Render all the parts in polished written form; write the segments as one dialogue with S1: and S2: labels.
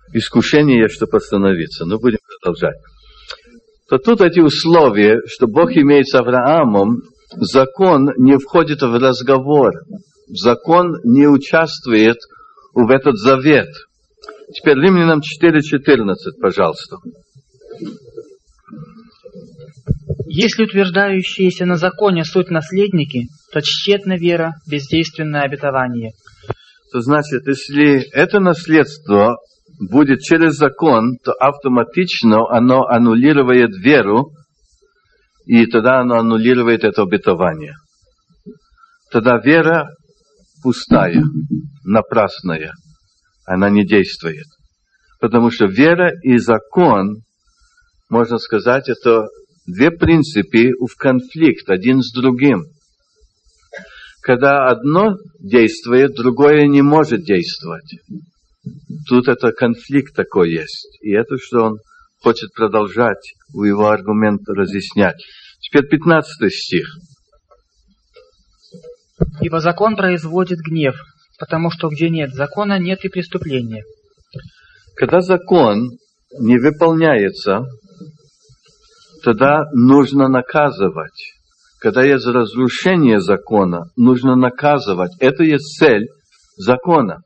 S1: искушение, чтобы остановиться. Но будем продолжать. То тут эти условия, что Бог имеет с Авраамом, закон не входит в разговор. Закон не участвует в этот завет. Теперь Римлянам 4:14, пожалуйста.
S2: Если утверждающиеся на законе суть наследники, то тщетна вера, бездейственное обетование.
S1: То значит, если это наследство будет через закон, то автоматично оно аннулирует веру, и тогда оно аннулирует это обетование. Тогда вера пустая, напрасная, она не действует. Потому что вера и закон, можно сказать, это две принципы в конфликт один с другим. Когда одно действует, другое не может действовать. Тут это конфликт такой есть. И это, что он хочет продолжать в его аргумент разъяснять. Теперь 15 стих.
S2: Ибо закон производит гнев, потому что где нет закона, нет и преступления.
S1: Когда закон не выполняется, тогда нужно наказывать. Когда есть разрушение закона, нужно наказывать. Это есть цель закона.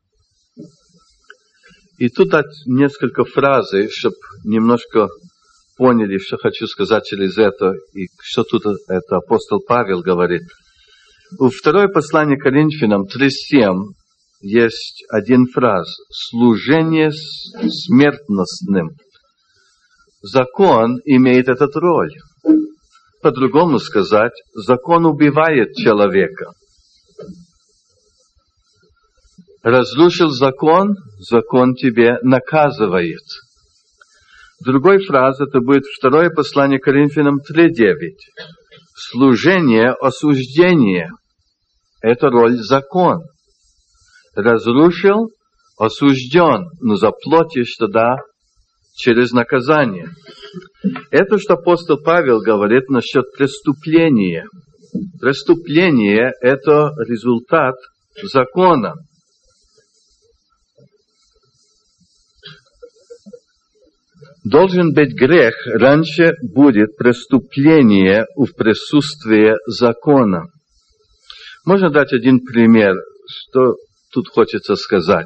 S1: И тут несколько фраз, чтобы немножко поняли, что хочу сказать через это, и что тут это апостол Павел говорит. У второе послание Коринфянам 3:7 есть один фраз. Служение смертностным. Закон имеет эту роль. По-другому сказать, закон убивает человека. Разрушил закон, закон тебе наказывает. Другой фраз, это будет второе послание Коринфянам 3:9. Служение осуждения. Это роль закон. Разрушил, осужден, но заплатишь тогда через наказание. Это, что апостол Павел говорит насчет преступления. Преступление – это результат закона. Должен быть грех, раньше будет преступление в присутствии закона. Можно дать один пример, что тут хочется сказать.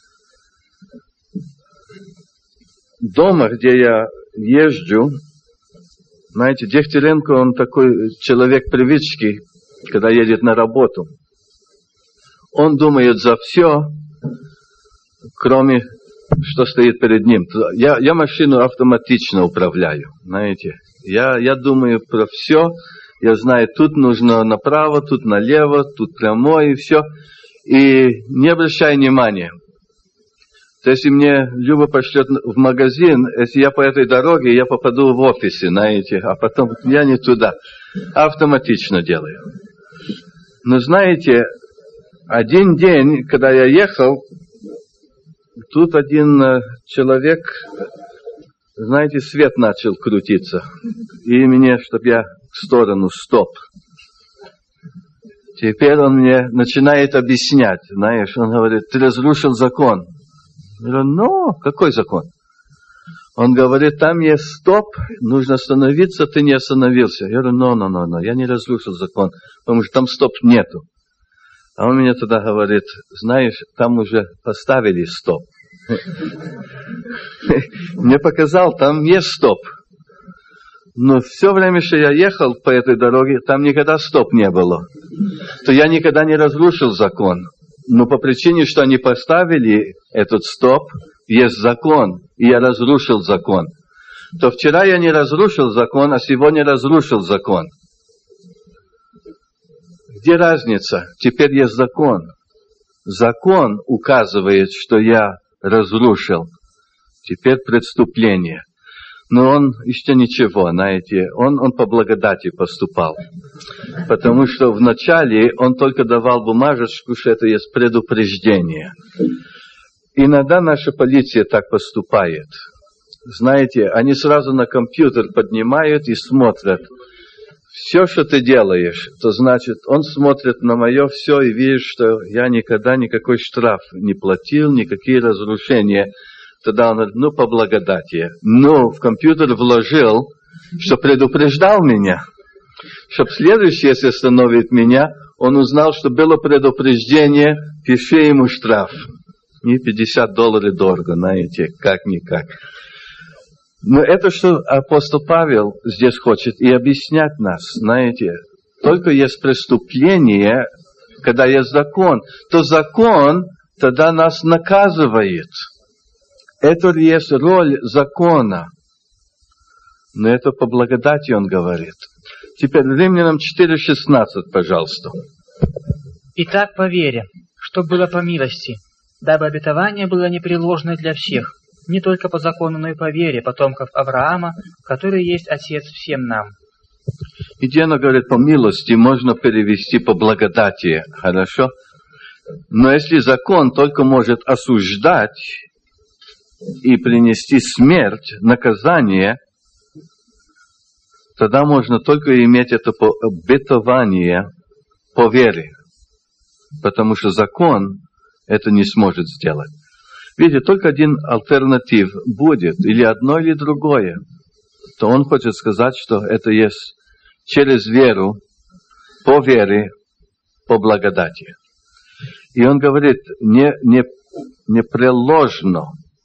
S1: Дома, где я езжу, знаете, Дегтяренко, он такой человек привычки, когда едет на работу. Он думает за все, кроме что стоит перед ним. Я машину автоматично управляю, знаете. Я думаю про все. Я знаю, тут нужно направо, тут налево, тут прямой и все. И не обращаю внимания. То есть, если мне Люба пошлет в магазин, если я по этой дороге, я попаду в офисе, знаете, а потом я не туда. Автоматично делаю. Но знаете, один день, когда я ехал, тут один человек, знаете, свет начал крутиться. И мне, чтобы я в сторону, стоп. Теперь он мне начинает объяснять, знаешь, он говорит, ты разрушил закон. Я говорю, ну, какой закон? Он говорит, там есть стоп, нужно остановиться, ты не остановился. Я говорю, no, я не разрушил закон, потому что там стоп нету. А он мне тогда говорит, знаешь, там уже поставили стоп. Мне показал, там есть стоп. Но все время, что я ехал по этой дороге, там никогда стоп не было. То я никогда не разрушил закон. Но по причине, что они поставили этот стоп, есть закон, и я разрушил закон. То вчера я не разрушил закон, а сегодня разрушил закон. Где разница? Теперь есть закон. Закон указывает, что я разрушил. Теперь преступление. Но он еще ничего, знаете, он по благодати поступал. Потому что вначале он только давал бумажечку, что это есть предупреждение. Иногда наша полиция так поступает. Знаете, они сразу на компьютер поднимают и смотрят. Все, что ты делаешь, то значит, он смотрит на мое все и видит, что я никогда никакой штраф не платил, никакие разрушения. Тогда он говорит, ну, по благодати. Ну, в компьютер вложил, что предупреждал меня. Чтоб следующий, если остановит меня, он узнал, что было предупреждение, пиши ему штраф. И $50 дорого, знаете, как-никак. Но это, что апостол Павел здесь хочет и объяснять нас, знаете, только есть преступление, когда есть закон, то закон тогда нас наказывает. Это есть роль закона. Но это по благодати он говорит. Теперь Римлянам 4:16, пожалуйста.
S2: Итак, по вере, что было по милости, дабы обетование было непреложно для всех, не только по закону, но и по вере потомков Авраама, который есть Отец всем нам.
S1: И где она говорит по милости, можно перевести по благодати, хорошо? Но если закон только может осуждать и принести смерть, наказание, тогда можно только иметь это обетование по вере. Потому что закон это не сможет сделать. Видите, только один альтернатив будет, или одно, или другое. То он хочет сказать, что это есть через веру, по вере, по благодати. И он говорит, непреложно.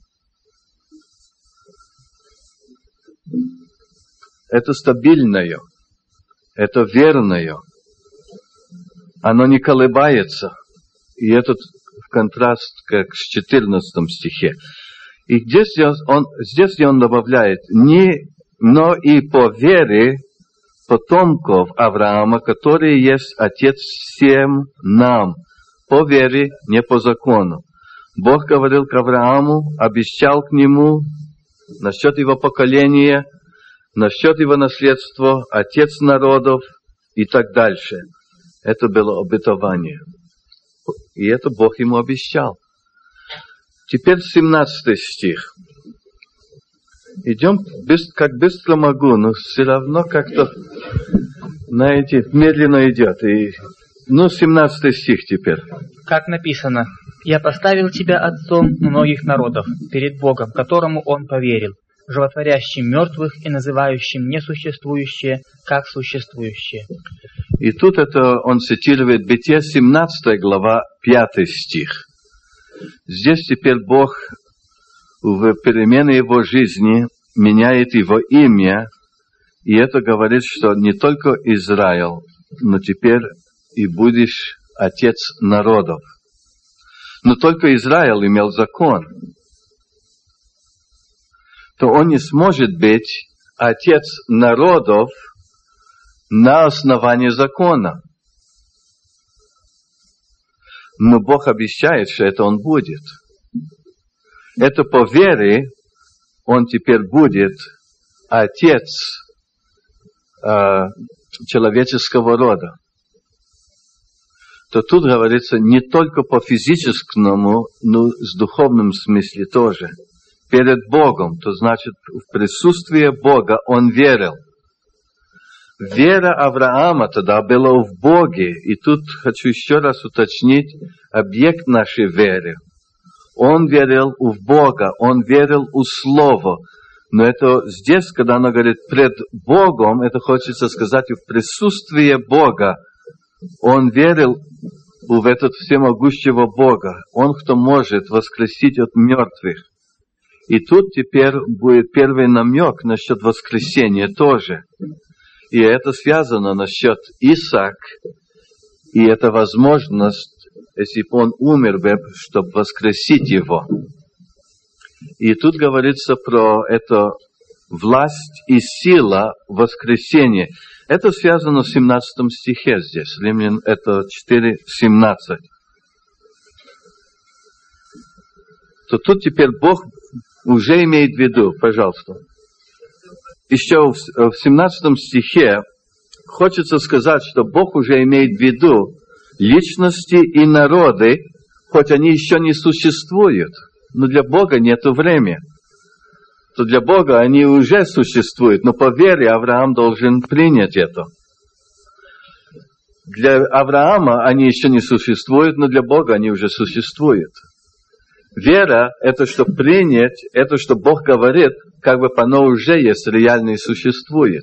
S1: Это стабильное, это верное. Оно не колебается. И этот в контраст как с 14 стихе. И здесь он добавляет, но и по вере потомков Авраама, который есть Отец всем нам. По вере, не по закону. Бог говорил к Аврааму, обещал к нему насчет его поколения, насчет его наследства, Отец народов и так дальше. Это было обетование. И это Бог ему обещал. Теперь 17 стих. Идем как быстро могу, но все равно как-то, знаете, медленно идет. 17 стих теперь.
S2: Как написано, «Я поставил тебя отцом многих народов перед Богом, которому он поверил, животворящим мертвых и называющим несуществующее, как существующее».
S1: И тут это он цитирует Бытие 17 глава, 5 стих. Здесь теперь Бог в перемене его жизни меняет его имя, и это говорит, что не только Израиль, но теперь и будешь отец народов. Но только Израиль имел закон. То он не сможет быть отец народов на основании закона. Но Бог обещает, что это он будет. Это по вере он теперь будет отец человеческого рода. То тут говорится не только по физическому, но с духовным смысле тоже. Перед Богом, то значит в присутствии Бога он верил. Вера Авраама тогда была в Боге. И тут хочу еще раз уточнить объект нашей веры. Он верил в Бога, он верил в Слово. Но это здесь, когда она говорит пред Богом, это хочется сказать в присутствии Бога. Он верил в этот всемогущего Бога. Он, кто может воскресить от мертвых. И тут теперь будет первый намек насчет воскресения тоже. И это связано насчет Исаак. И это возможность, если бы он умер бы, чтобы воскресить его. И тут говорится про это власть и сила воскресения. Это связано с 17 стихе здесь. Римлян это 4:17. То тут теперь Бог уже имеет в виду, пожалуйста. Еще в 17 стихе хочется сказать, что Бог уже имеет в виду личности и народы, хоть они еще не существуют. Но для Бога нет времени. То для Бога они уже существуют, но по вере Авраам должен принять это. Для Авраама они еще не существуют, но для Бога они уже существуют. Вера – это что принять, это что Бог говорит, как бы оно уже есть, реально и существует.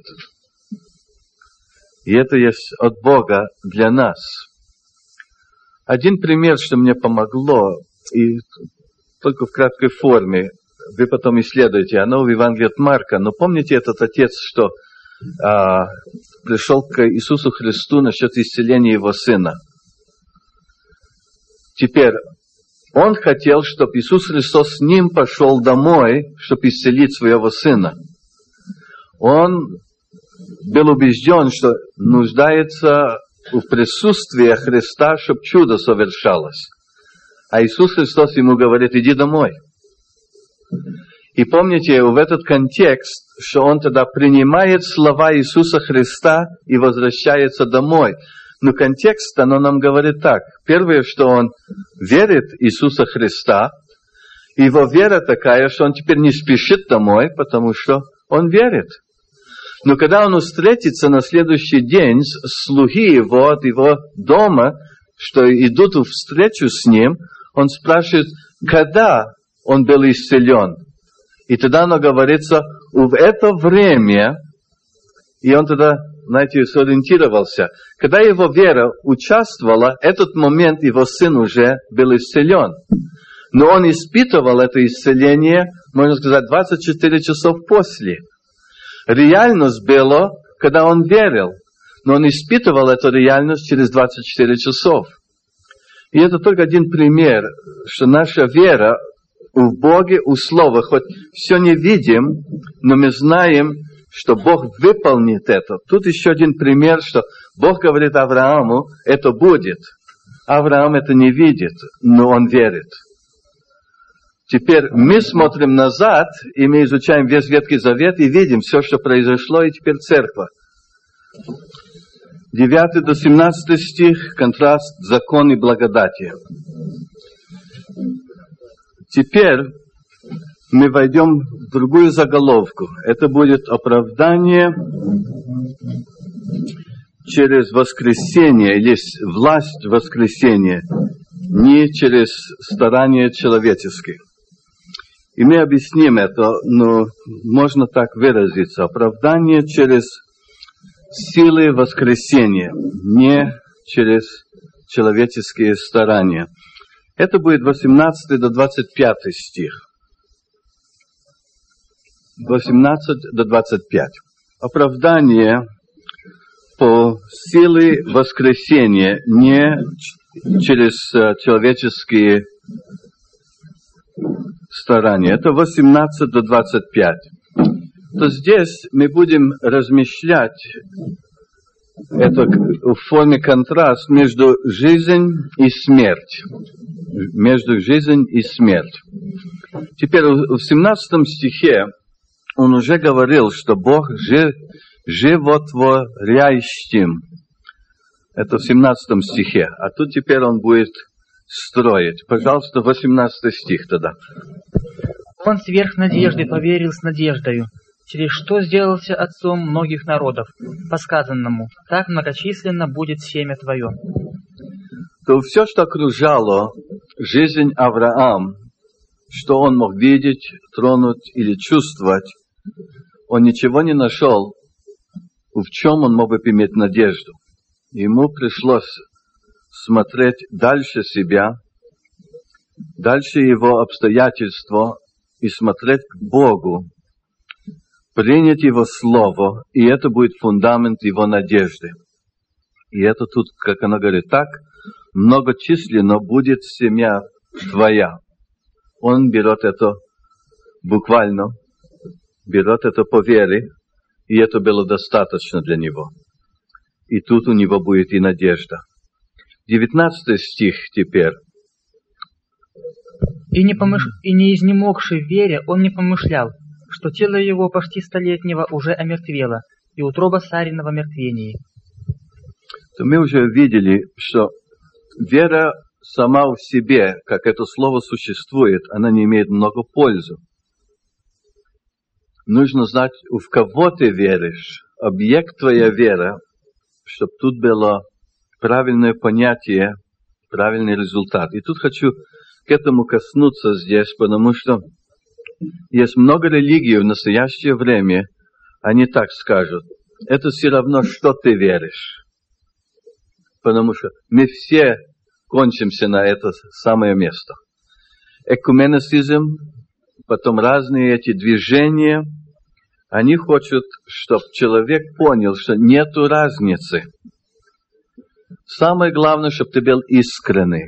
S1: И это есть от Бога для нас. Один пример, что мне помогло, и только в краткой форме, вы потом исследуете, оно в Евангелии от Марка, но помните этот отец, что пришел к Иисусу Христу насчет исцеления его сына. Теперь, он хотел, чтобы Иисус Христос с ним пошел домой, чтобы исцелить своего сына. Он был убежден, что нуждается в присутствии Христа, чтобы чудо совершалось. А Иисус Христос ему говорит: иди домой. И помните, в этот контекст, что он тогда принимает слова Иисуса Христа и возвращается домой. Но контекст, оно нам говорит так. Первое, что он верит в Иисуса Христа, его вера такая, что он теперь не спешит домой, потому что он верит. Но когда он встретится на следующий день с слуги его от его дома, что идут в встречу с ним, он спрашивает, когда он был исцелен. И тогда оно говорится, в это время, и он тогда, знаете, сориентировался. Когда его вера участвовала, этот момент его сын уже был исцелен. Но он испытывал это исцеление, можно сказать, 24 часов после. Реальность была, когда он верил, но он испытывал эту реальность через 24 часов. И это только один пример, что наша вера в Боге, в Слове, хоть все не видим, но мы знаем, что Бог выполнит это. Тут еще один пример, что Бог говорит Аврааму, это будет. Авраам это не видит, но он верит. Теперь мы смотрим назад, и мы изучаем весь Ветхий Завет, и видим все, что произошло, и теперь церковь. 9 до 17 стих, контраст закон и благодати. Теперь мы войдем в другую заголовку. Это будет оправдание через воскресение, или власть воскресения, не через старания человеческие. И мы объясним это, но можно так выразиться. Оправдание через силы воскресения, не через человеческие старания. Это будет 18 до 25 стих. 18 до 25. Оправдание по силе воскресения, не через человеческие старания. Это 18 до 25. То здесь мы будем размышлять это в форме контраст между жизнь и смерть. Между жизнь и смерть. Теперь в 17 стихе он уже говорил, что Бог животворящим. Это в 17 стихе. А тут теперь он будет строить. Пожалуйста, 18 стих тогда.
S2: Он сверх надежды поверил с надеждою, через что сделался отцом многих народов, по сказанному, так многочисленно будет семя твое.
S1: То все, что окружало жизнь Авраама, что он мог видеть, тронуть или чувствовать, он ничего не нашел, в чем он мог бы иметь надежду. Ему пришлось смотреть дальше себя, дальше его обстоятельства и смотреть к Богу, принять Его Слово, и это будет фундамент его надежды. И это тут, как она говорит, так многочисленно будет семья твоя. Он берет это буквально, берет это по вере, и это было достаточно для него. И тут у него будет и надежда. 19 стих теперь.
S2: И не изнемогший в вере, он не помышлял, что тело его почти столетнего уже омертвело, и утроба Сарина в омертвении.
S1: То мы уже видели, что вера сама в себе, как это слово существует, она не имеет много пользы. Нужно знать, в кого ты веришь, объект твоя вера, чтобы тут было правильное понятие, правильный результат. И тут хочу к этому коснуться здесь, потому что есть много религий в настоящее время, они так скажут, это все равно, что ты веришь. Потому что мы все кончимся на это самое место. Экуменицизм, потом разные эти движения, они хотят, чтобы человек понял, что нету разницы. Самое главное, чтобы ты был искренний.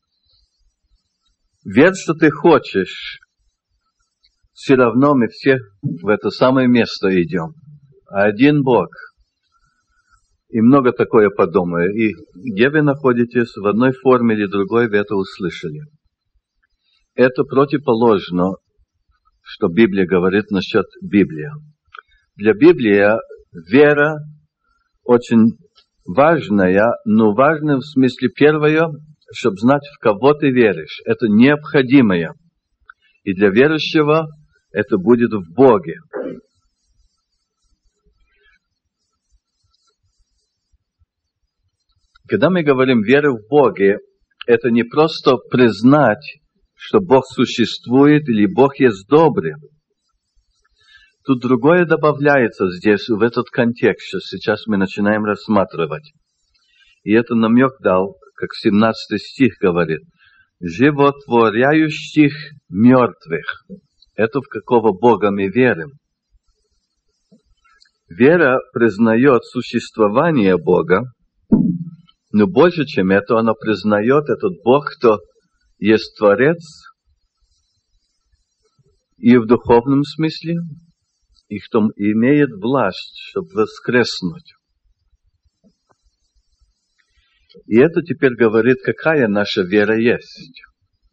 S1: Верь, что ты хочешь, все равно мы все в это самое место идем. Один Бог. И много такое подумаю. И где вы находитесь, в одной форме или другой, вы это услышали. Это противоположно, что Библия говорит насчет Библии. Для Библии вера очень важная, но важная в смысле первое, чтобы знать, в кого ты веришь. Это необходимое. И для верующего это будет в Боге. Когда мы говорим «вера в Боге», это не просто признать, что Бог существует или Бог есть добрый. Тут другое добавляется здесь, в этот контекст, что сейчас мы начинаем рассматривать. И это намек дал, как 17 стих говорит, «животворяющих мертвых». Это в какого Бога мы верим. Вера признает существование Бога, но больше, чем это, она признает этот Бог, кто есть Творец, и в духовном смысле, и кто имеет власть, чтобы воскреснуть. И это теперь говорит, какая наша вера есть.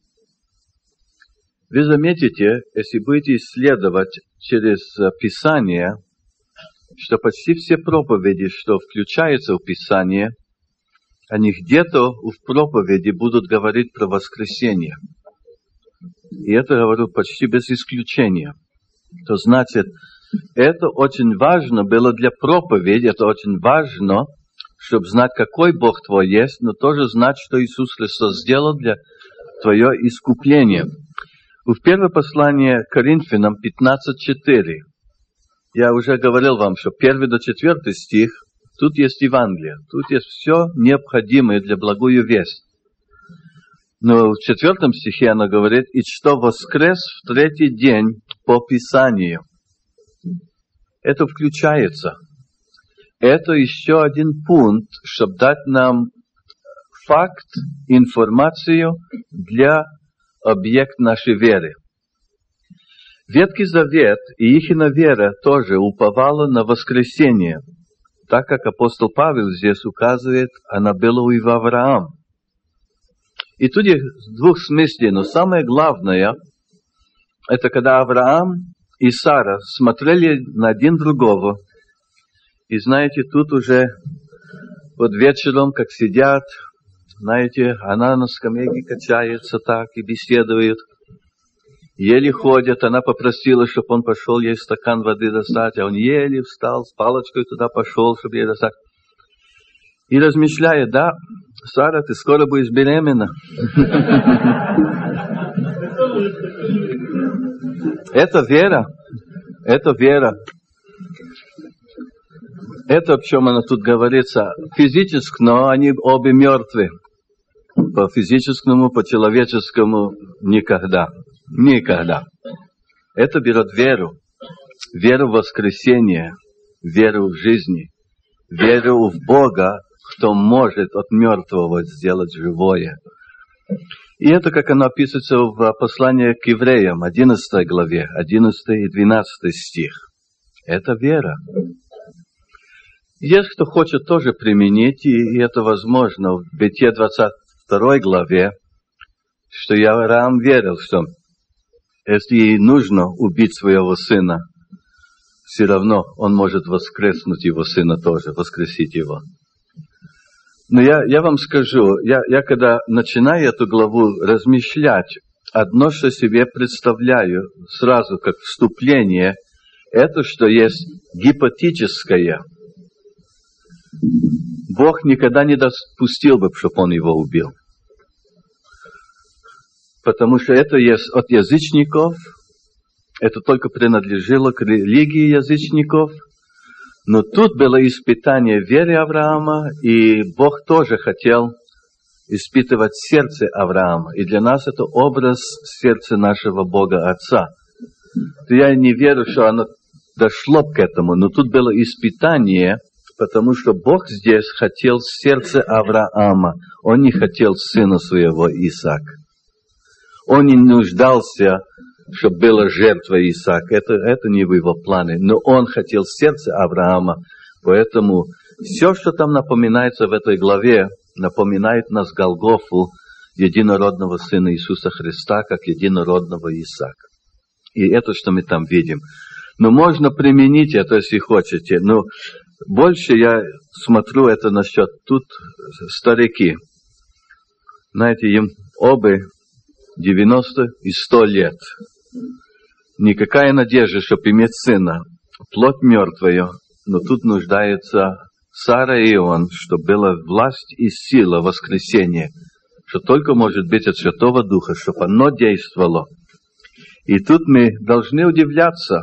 S1: Вы заметите, если будете исследовать через Писание, что почти все проповеди, что включаются в Писание, они где-то в проповеди будут говорить про воскресение. И это говорю почти без исключения. То значит, это очень важно было для проповеди, это очень важно, чтобы знать, какой Бог твой есть, но тоже знать, что Иисус Христос сделал для твое искупление. В первое послание Коринфянам 15:4. Я уже говорил вам, что 1 до 4 стих, тут есть Евангелие, тут есть все необходимое для благую весть. Но в 4 стихе она говорит, и что воскрес в третий день по Писанию. Это включается. Это еще один пункт, чтобы дать нам факт, информацию для объекта нашей веры. Ветхий Завет и ихна вера тоже уповала на воскресение. Так как апостол Павел здесь указывает, она была и в Авраам. И тут есть двух смыслей, но самое главное, это когда Авраам и Сара смотрели на один другого. И знаете, тут уже вот вечером, как сидят, знаете, она на скамейке качается так и беседует. Еле ходят, она попросила, чтобы он пошел ей стакан воды достать, а он еле встал, с палочкой туда пошел, чтобы ей достать. И размышляет, да, Сара, ты скоро будешь беременна. Это вера. Это вера. Это, о чем она тут говорится, физически, но они обе мертвы. По физическому, по человеческому никогда. Никогда. Это берет веру. Веру в воскресение, веру в жизни, веру в Бога, кто может от мертвого сделать живое. И это, как оно описывается в послании к евреям, 11 главе, 11 и 12 стих. Это вера. Есть кто хочет тоже применить, и это возможно в Бытие 22 главе, что Авраам верил, что если ей нужно убить своего сына, все равно он может воскреснуть его сына тоже, воскресить его. Но я вам скажу, я когда начинаю эту главу размышлять, одно, что себе представляю сразу как вступление, это, что есть гипотетическое. Бог никогда не допустил бы, чтобы он его убил. потому что это есть от язычников, это только принадлежало к религии язычников, но тут было испытание веры Авраама, и Бог тоже хотел испытывать сердце Авраама, и для нас это образ сердца нашего Бога Отца. Я не верю, что оно дошло к этому, но тут было испытание, потому что Бог здесь хотел сердце Авраама, Он не хотел сына своего Исаака. Он не нуждался, чтобы была жертва Исаака, это не в его плане, но Он хотел сердце Авраама, поэтому все, что там напоминается в этой главе, напоминает нас Голгофу, единородного Сына Иисуса Христа, как единородного Исаака. И это, что мы там видим. Но можно применить это, если хотите. Но больше я смотрю это насчет тут старики. Знаете, им оба 90 и 100 лет. Никакая надежда, чтобы иметь сына. Плоть мертвая, но тут нуждается Сара и он, чтобы была власть и сила воскресения, что только может быть от Святого Духа, чтобы оно действовало. И тут мы должны удивляться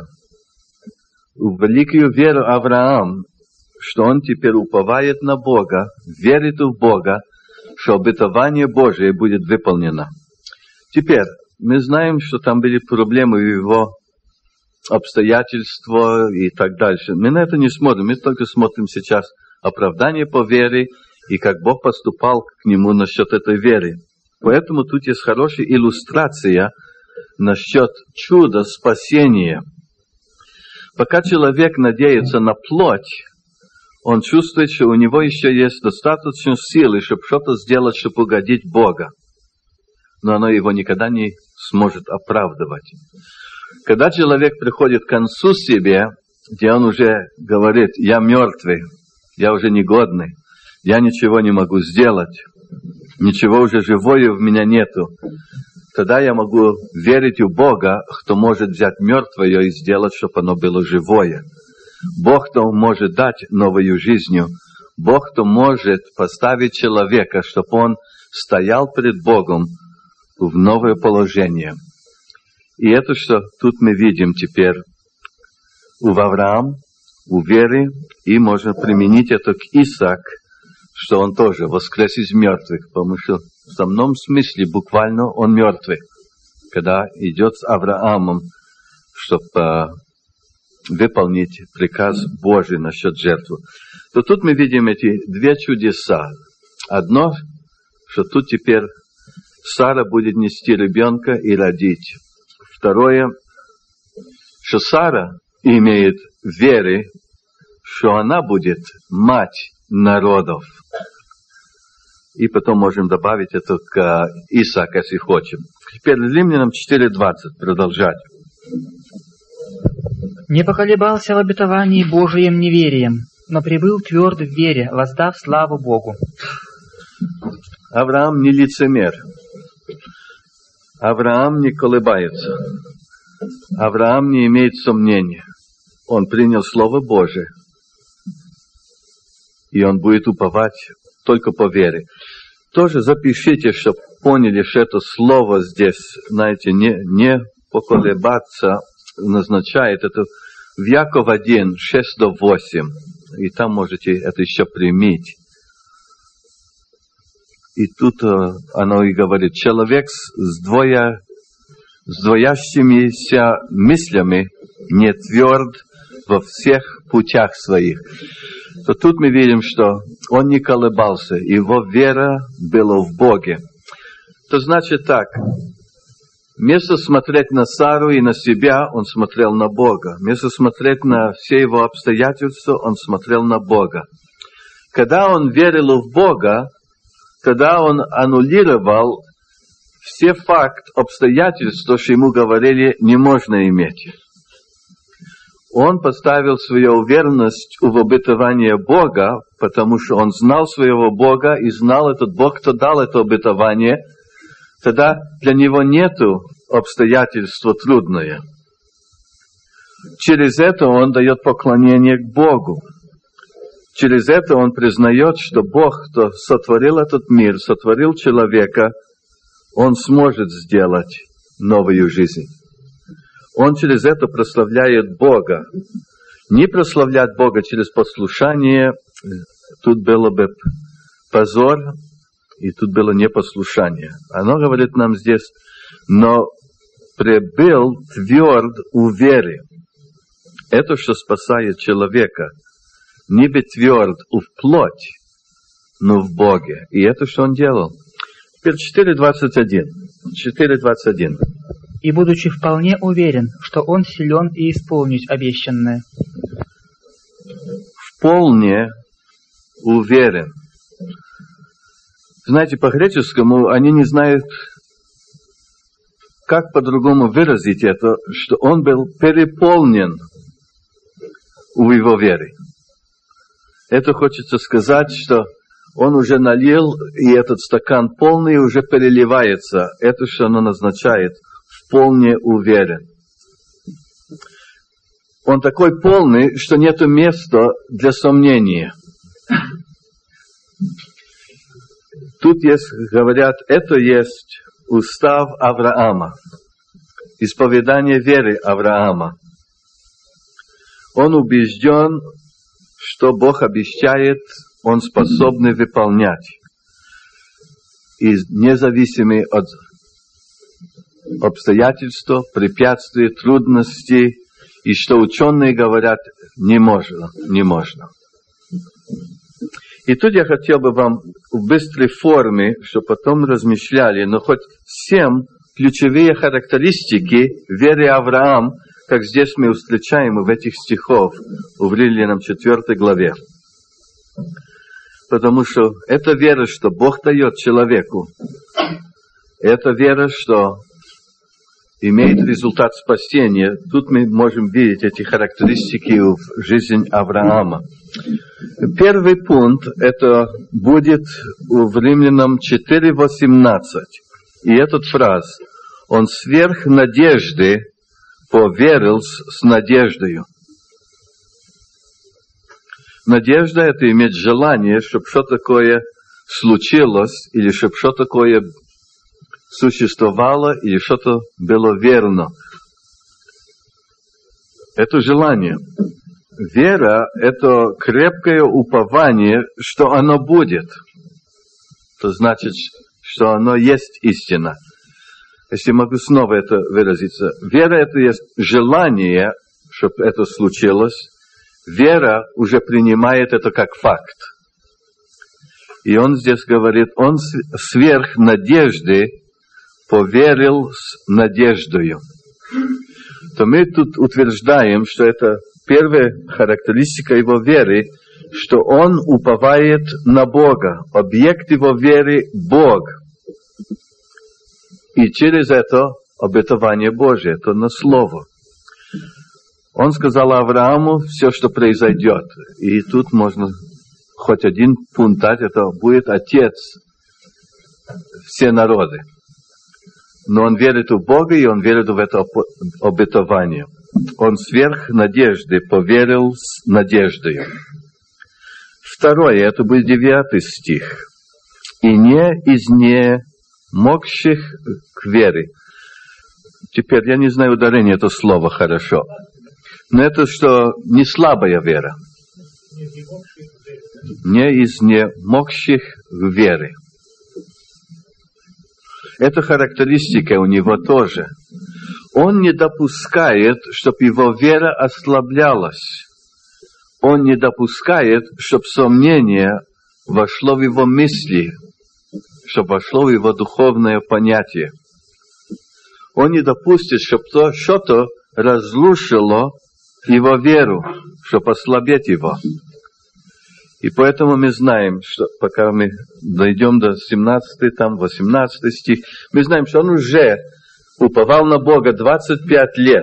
S1: в великую веру Авраам, что он теперь уповает на Бога, верит в Бога, что обетование Божие будет выполнено. Теперь мы знаем, что там были проблемы в его обстоятельства и так дальше. Мы на это не смотрим, мы только смотрим сейчас оправдание по вере и как Бог поступал к нему насчет этой веры. Поэтому тут есть хорошая иллюстрация насчет чуда спасения. Пока человек надеется на плоть, он чувствует, что у него еще есть достаточно силы, чтобы что-то сделать, чтобы угодить Бога. Но оно его никогда не сможет оправдывать. Когда человек приходит к концу себе, где он уже говорит: «Я мертвый, я уже негодный, я ничего не могу сделать, ничего уже живое в меня нету», тогда я могу верить в Бога, кто может взять мертвое и сделать, чтобы оно было живое. Бог, кто может дать новую жизнь. Бог, кто может поставить человека, чтобы он стоял перед Богом в новое положение. И это, что тут мы видим теперь у Авраама, у веры, и можно применить это к Исааку, что он тоже воскрес из мертвых, потому что в самом смысле буквально он мертвый, когда идет с Авраамом, чтобы выполнить приказ Божий насчет жертвы. То тут мы видим эти две чудеса. Одно, что тут теперь Сара будет нести ребенка и родить. Второе, что Сара имеет веры, что она будет мать народов. И потом можем добавить это к Исааку, если хотим. Теперь Римлянам 4:20 продолжать.
S2: «Не поколебался в обетовании Божием неверием, но пребыл тверд в вере, воздав славу Богу».
S1: Авраам не лицемер. Авраам не колебается. Авраам не имеет сомнения. Он принял Слово Божие. И он будет уповать только по вере. Тоже запишите, чтобы поняли, что это слово здесь, знаете, не поколебаться назначает. Это в Яков 1, 6-8. И там можете это еще применить. И тут оно и говорит: человек с двоящимися мыслями не тверд во всех путях своих. То тут мы видим, что он не колебался, его вера была в Боге. То значит так, вместо смотреть на Сару и на себя, он смотрел на Бога. Вместо смотреть на все его обстоятельства, он смотрел на Бога. Когда он верил в Бога, тогда он аннулировал все факты, обстоятельства, что ему говорили, не можно иметь. Он поставил свою уверенность в обетование Бога, потому что он знал своего Бога и знал этот Бог, кто дал это обетование. Тогда для него нету обстоятельства трудное. Через это он дает поклонение к Богу. Через это он признает, что Бог, кто сотворил этот мир, сотворил человека, он сможет сделать новую жизнь. Он через это прославляет Бога. Не прославлять Бога через послушание, тут было бы позор, и тут было непослушание. Оно говорит нам здесь, но пребыл тверд у веры. Это, что спасает человека, не быть тверд в плоть, но в Боге. И это, что он делал. Теперь 4.21. 4.21.
S2: И будучи вполне уверен, что он силен и исполнить обещанное.
S1: Вполне уверен. Знаете, по-греческому они не знают, как по-другому выразить это, что он был переполнен у его веры. Это хочется сказать, что он уже налил, и этот стакан полный уже переливается. Это, что оно назначает, вполне уверен. Он такой полный, что нет места для сомнения. Тут есть, говорят, это есть устав Авраама, исповедание веры Авраама. Он убежден, что Бог обещает, он способен выполнять. И независимо от обстоятельств, препятствий, трудностей, и что ученые говорят, не можно. И тут я хотел бы вам в быстрой форме, чтобы потом размышляли, но хоть 7 ключевые характеристики веры Авраама, как здесь мы встречаем в этих стихах, в Римлянам 4 главе. Потому что это вера, что Бог дает человеку. Это вера, что имеет результат спасения. Тут мы можем видеть эти характеристики в жизни Авраама. Первый пункт, это будет в Римлянам 4.18. И этот фраз, он сверх надежды поверил с надеждою. Надежда — это иметь желание, чтобы что-то такое случилось, или чтобы что-то такое существовало, или что-то было верно. Это желание. Вера — это крепкое упование, что оно будет. Это значит, что оно есть истина. Если могу снова это выразиться. Вера — это есть желание, чтобы это случилось. Вера уже принимает это как факт. И он здесь говорит, он сверх надежды поверил с надеждою. То мы тут утверждаем, что это первая характеристика его веры, что он уповает на Бога. Объект его веры — Бог. И через это обетование Божие, это на слово. Он сказал Аврааму все, что произойдет. И тут можно хоть один пункт дать, это будет отец все народы. Но он верит в Бога, и он верит в это обетование. Он сверх надежды поверил с надеждой. Второе, это будет 9 стих. И не из немогших к вере. Теперь я не знаю ударение это слово хорошо. Но это что не слабая вера. Не из немогших к вере. Это характеристика у него тоже. Он не допускает, чтобы его вера ослаблялась. Он не допускает, чтобы сомнение вошло в его мысли, чтобы вошло в его духовное понятие. Он не допустит, чтобы что-то разрушило его веру, чтобы ослабить его. И поэтому мы знаем, что пока мы дойдем до 17, там 18 стих, мы знаем, что он уже уповал на Бога 25 лет.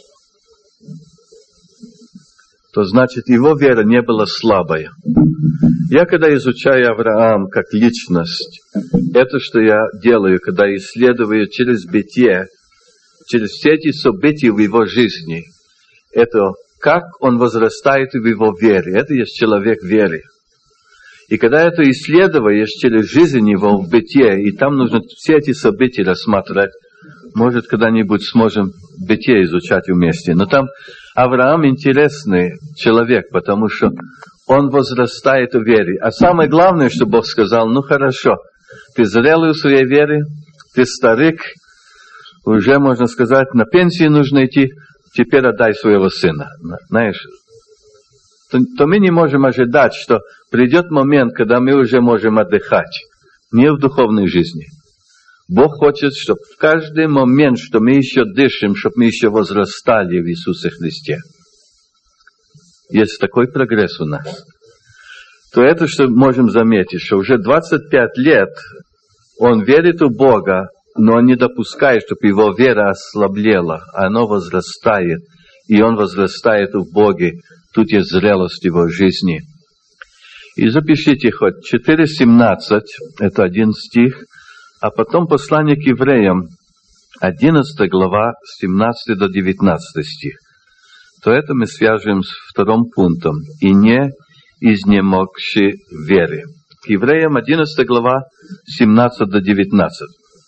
S1: То значит, его вера не была слабая. Я когда изучаю Авраам как личность, это что я делаю, когда исследую через бытие, через все эти события в его жизни, это как он возрастает в его вере. Это есть человек веры. И когда это исследуешь через жизнь его в бытие, и там нужно все эти события рассматривать, может, когда-нибудь сможем бытие изучать вместе. Но там Авраам интересный человек, потому что он возрастает в вере. А самое главное, что Бог сказал, ну хорошо, ты зрелый в своей вере, ты старик, уже, можно сказать, на пенсию нужно идти, теперь отдай своего сына. Знаешь, то мы не можем ожидать, что придет момент, когда мы уже можем отдыхать. Не в духовной жизни. Бог хочет, чтобы в каждый момент, что мы еще дышим, чтобы мы еще возрастали в Иисусе Христе. Есть такой прогресс у нас. То это, что можем заметить, что уже 25 лет он верит в Бога, но он не допускает, чтобы его вера ослаблела. Оно возрастает, и он возрастает в Боге. Тут есть зрелость его жизни. И запишите хоть 4:17, это один стих, а потом послание к евреям, 11 глава, 17 до 19 стих. То это мы свяжем с вторым пунктом. «И не изнемогши веры». К евреям 11 глава, 17 до 19.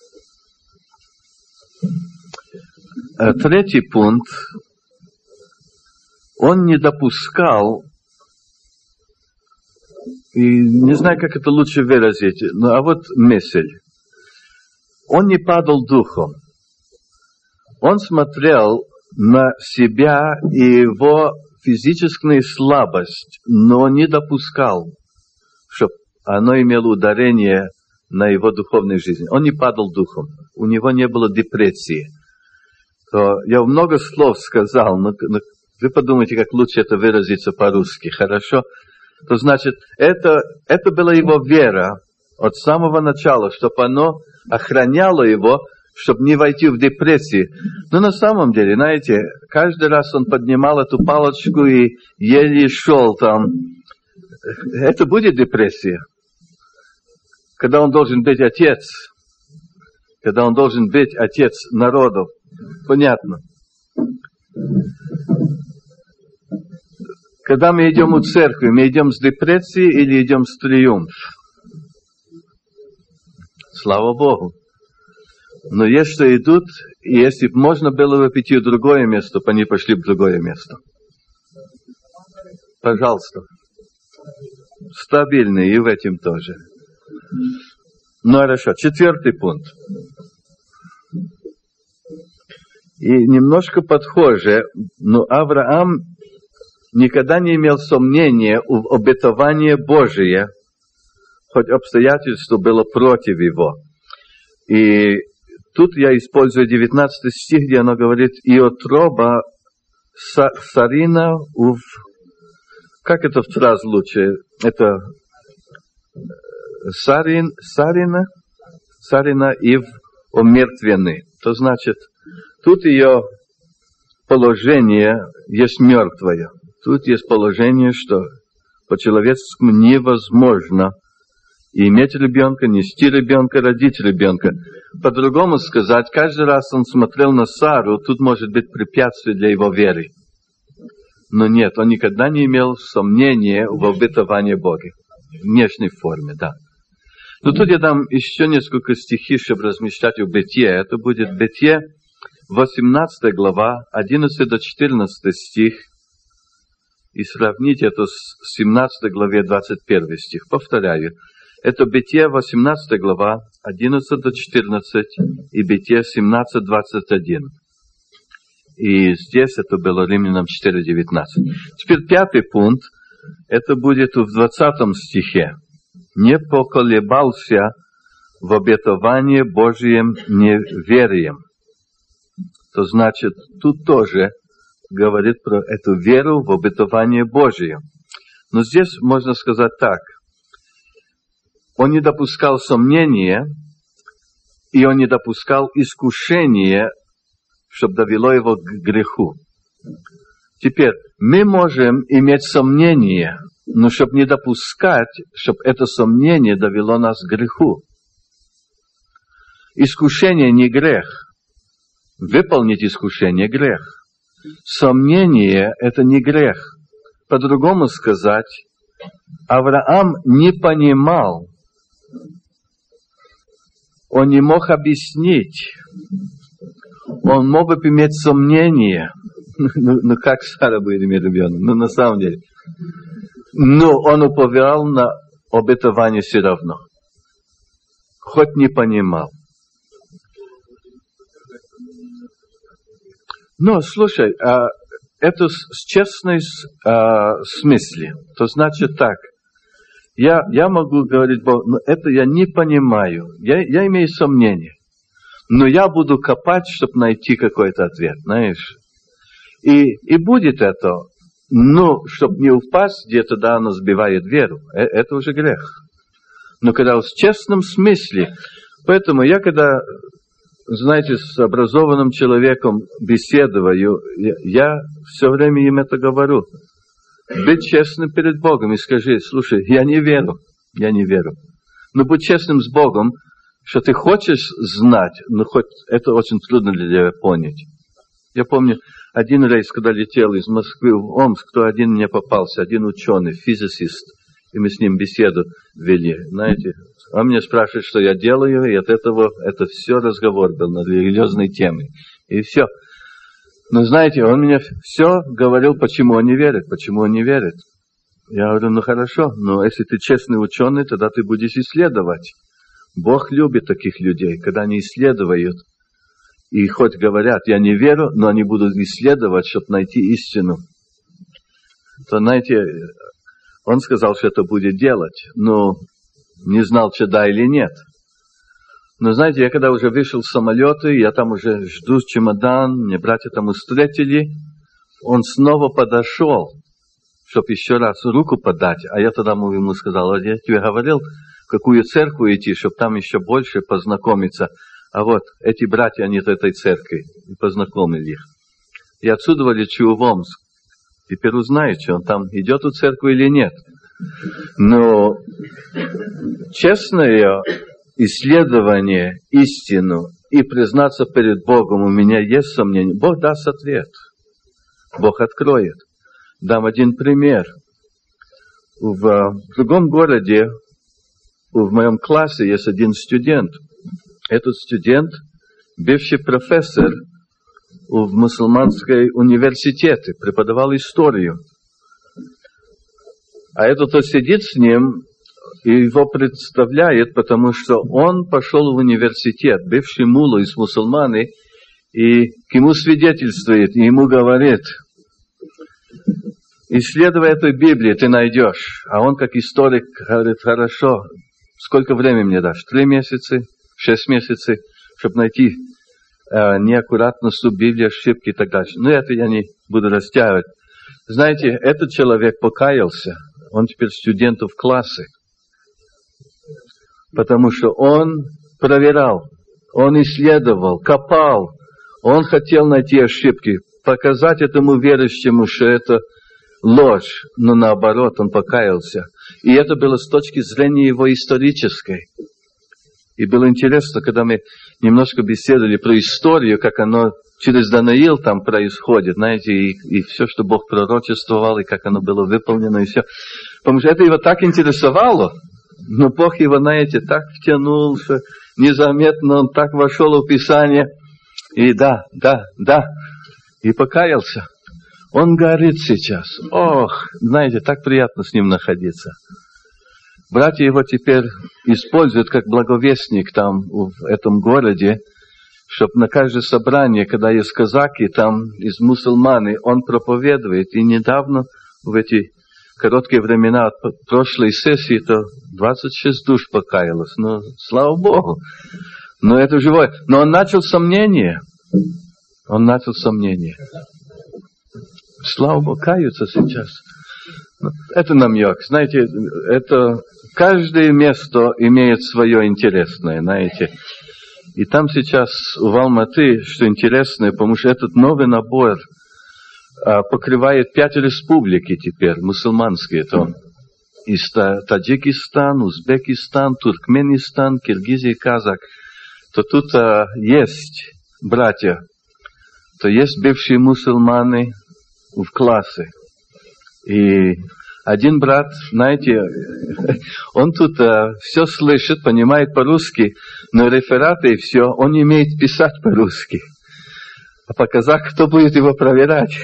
S1: Третий пункт. Он не допускал, и не знаю, как это лучше выразить, а вот мысль. Он не падал духом. Он смотрел на себя и его физическую слабость, но не допускал, чтобы оно имело ударение на его духовной жизни. Он не падал духом. У него не было депрессии. То я много слов сказал, но вы подумайте, как лучше это выразиться по-русски. Хорошо? То значит, это была его вера от самого начала, чтобы оно охраняло его, чтобы не войти в депрессию. Но на самом деле, знаете, каждый раз он поднимал эту палочку и еле шел там. Это будет депрессия. Когда он должен быть отец. Когда он должен быть отец народов. Понятно. Когда мы идем в церковь, мы идем с депрессией или идем с триумфом? Слава Богу. Но есть что идут, и если бы можно было бы пойти в другое место, то они пошли в другое место. Пожалуйста. Стабильные и в этом тоже. Ну хорошо, 4 пункт. И немножко подхоже, но Авраам никогда не имел сомнения в обетовании Божие, хоть обстоятельство было против его. И тут я использую 19 стих, где оно говорит, и утроба Сарина в... Как это фраза лучше? Это Сарина и в умертвены. То значит, тут ее положение есть мертвое. Тут есть положение, что по-человеческому невозможно иметь ребенка, нести ребенка, родить ребенка. По-другому сказать, каждый раз он смотрел на Сару, тут может быть препятствие для его веры. Но нет, он никогда не имел сомнения в обетовании Бога. В внешней форме, да. Но тут я дам еще несколько стихов, чтобы размещать в Бытие. Это будет Бытие, 18 глава, 11 до 14 стих. И сравните это с 17 главе, 21 стих. Повторяю. Это Бытие, 18 глава, 11 до 14, и Бытие 17, 21. И здесь это было Римлянам 4:19. Теперь 5 пункт, это будет в 20 стихе. Не поколебался в обетовании Божьем неверием. То значит, тут тоже говорит про эту веру в обетование Божие. Но здесь можно сказать так. Он не допускал сомнения, и он не допускал искушения, чтобы довело его к греху. Теперь, мы можем иметь сомнения, но чтобы не допускать, чтобы это сомнение довело нас к греху. Искушение не грех. Выполнить искушение – грех. Сомнение – это не грех. По-другому сказать, Авраам не понимал, он не мог объяснить, он мог бы иметь сомнения, ну как Сара будет иметь ребенка, ну на самом деле. Но он уповал на обетование все равно, хоть не понимал. Но слушай, это с честной смысле, то значит так. Я могу говорить Богу, но это я не понимаю, я имею сомнения. Но я буду копать, чтобы найти какой-то ответ, знаешь. И будет это, но чтобы не упасть, где-то да, оно сбивает веру. Это уже грех. Но когда в честном смысле, поэтому я когда, знаете, с образованным человеком беседую, я все время им это говорю. Быть честным перед Богом и скажи, слушай, я не верю. Но будь честным с Богом, что ты хочешь знать, но хоть это очень трудно для тебя понять. Я помню, один рейс, когда летел из Москвы в Омск, то один мне попался, один ученый, физицист, и мы с ним беседу вели, знаете. Он меня спрашивает, что я делаю, и от этого это все разговор был на религиозной темы. И все. Но знаете, он мне все говорил, почему он не верит. Я говорю, ну хорошо, но если ты честный ученый, тогда ты будешь исследовать. Бог любит таких людей, когда они исследуют, и хоть говорят, я не верю, но они будут исследовать, чтобы найти истину. То, знаете, он сказал, что это будет делать, но не знал, что да или нет. Но знаете, я когда уже вышел с самолета, я там уже жду чемодан, мне братья там встретили, он снова подошел, чтобы еще раз руку подать, а я тогда ему сказал, я тебе говорил, в какую церковь идти, чтобы там еще больше познакомиться. А вот эти братья, они от этой церкви, и познакомили их. И отсюда лечу в Омск. Теперь узнаете, он там идет в церковь или нет. Но честное исследование, истину и признаться перед Богом, у меня есть сомнения. Бог даст ответ. Бог откроет. Дам один пример. В другом городе, в моем классе есть один студент. Этот студент, бывший профессор в мусульманской университете, преподавал историю. А этот, кто сидит с ним, и его представляет, потому что он пошел в университет, бывший мулла из мусульманы, и к нему свидетельствует, и ему говорит, исследуя эту Библию, ты найдешь. А он, как историк, говорит, хорошо, сколько времени мне дашь? 3 месяца, 6 месяцев, чтобы найти неаккуратность в Библии, ошибки и так дальше. Но это я не буду растягивать. Знаете, этот человек покаялся, он теперь студент в классе, потому что он проверял, он исследовал, копал, он хотел найти ошибки, показать этому верующему, что это ложь, но наоборот, он покаялся. И это было с точки зрения его исторической. И было интересно, когда мы немножко беседовали про историю, как оно через Даниил там происходит, знаете, и все, что Бог пророчествовал, и как оно было выполнено, и все. Потому что это его так интересовало, но Бог его, знаете, так втянул, что незаметно он так вошел в Писание, и да, и покаялся. Он горит сейчас. Ох, знаете, так приятно с ним находиться. Братья его теперь используют как благовестник там в этом городе, чтобы на каждое собрание, когда есть казаки там из мусульманы, он проповедует. И недавно, в эти короткие времена от прошлой сессии, то 26 душ покаялось. Ну, слава Богу. Но это живое. Но он начал сомнение. Слава Богу, каются сейчас. Это намек. Знаете, это каждое место имеет свое интересное, знаете. И там сейчас в Алматы, что интересное, потому что этот новый набор покрывает 5 республики теперь, мусульманские. Это Таджикистан, Узбекистан, Туркменистан, Киргизия и Казах. То тут есть братья, то есть бывшие мусульмане в классе. И Один брат, знаете, он тут все слышит, понимает по-русски, но рефераты и все, он не умеет писать по-русски. А по казах кто будет его проверять?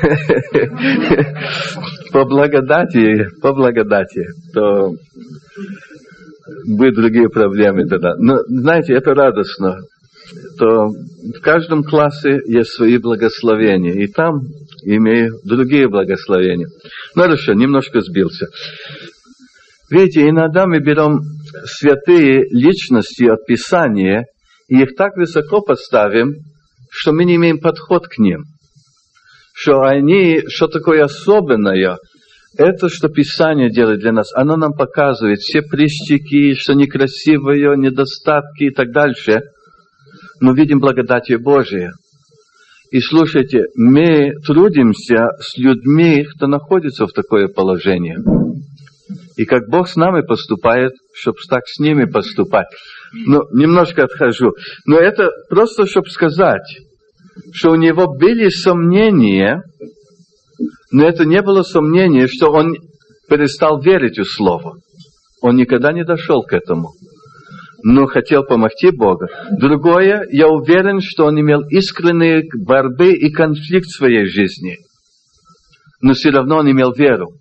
S1: По благодати, то будут другие проблемы тогда. Но, знаете, это радостно, то в каждом классе есть свои благословения, и там имею другие благословения. Ну хорошо, немножко сбился. Видите, иногда мы берем святые личности от Писания и их так высоко поставим, что мы не имеем подход к ним. Что они, что такое особенное, это, что Писание делает для нас, оно нам показывает все прыщики, что некрасивые, недостатки и так дальше. Но видим благодать Божия. И слушайте, мы трудимся с людьми, кто находится в такое положение. И как Бог с нами поступает, чтобы так с ними поступать. Ну, немножко отхожу. Но это просто, чтобы сказать, что у него были сомнения, но это не было сомнения, что он перестал верить в Слово. Он никогда не дошел к этому. Но хотел помогти Богу. Другое, я уверен, что он имел искренние борьбы и конфликт в своей жизни. Но все равно он имел веру.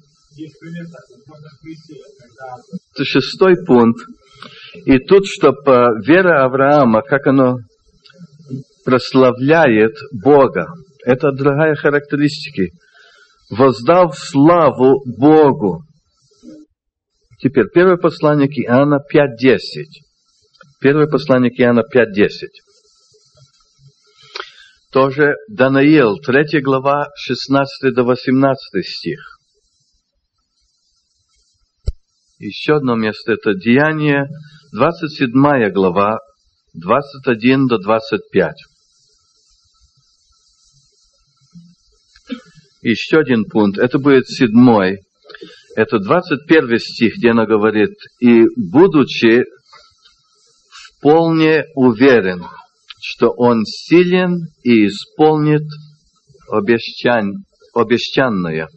S1: Это 6 пункт. И тут, чтобы вера Авраама, как оно прославляет Бога. Это другая характеристика. Воздав славу Богу. Теперь, первое послание к Иоанна 5:10. Первое послание к Иоанна 5:10. Тоже Даниил, 3 глава, 16 до 18 стих. Еще одно место, это Деяния, 27 глава, 21 до 25. Еще один пункт, это будет 7. Это 21 стих, где она говорит, «И будучи вполне уверен, что он силен и исполнит обещанное».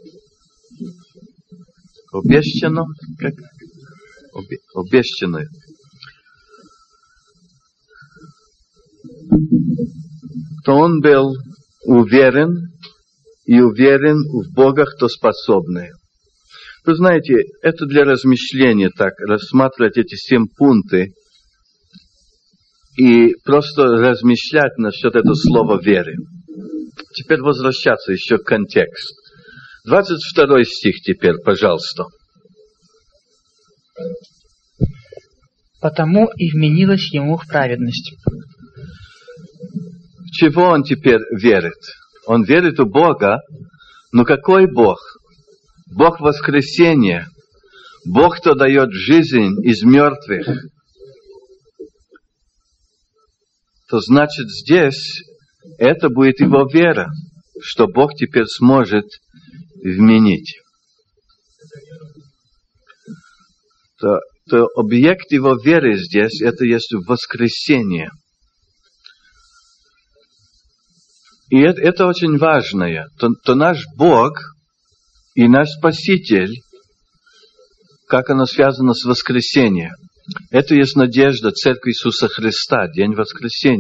S1: Обещано? Как? Обещанное. То он был уверен и уверен в Бога, кто способный. Вы знаете, это для размышления так, рассматривать эти 7 пунктов и просто размышлять насчет этого слова веры. Теперь возвращаться еще к контексту. 22 стих теперь, пожалуйста.
S2: Потому и вменилась ему в праведность.
S1: В чего он теперь верит? Он верит в Бога, но какой Бог? Бог воскресения. Бог, кто дает жизнь из мертвых. То значит здесь это будет его вера, что Бог теперь сможет вменить. То объект его веры здесь, это есть воскресение. И это очень важное. То наш Бог и наш Спаситель, как оно связано с воскресением. Это есть надежда Церкви Иисуса Христа, день воскресения.